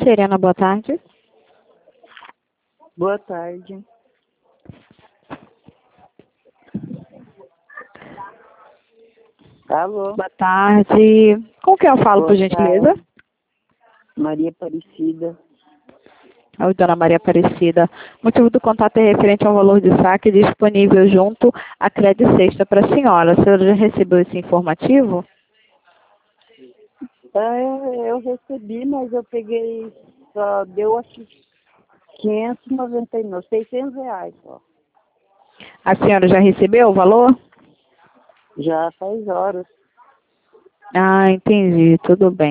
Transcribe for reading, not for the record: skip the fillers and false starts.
Serena, boa tarde. Boa tarde. Alô? Boa tarde. Com quem eu falo, por Boa gentileza? tarde. Maria Aparecida. Oi, dona Maria Aparecida. O motivo do contato é referente ao valor de saque disponível junto à Crédito Sexta para a senhora. A senhora já recebeu esse informativo? Eu recebi, mas eu peguei, só deu acho 599, R$ 600 só. A senhora já recebeu o valor? Já faz horas. Ah, entendi. Tudo bem.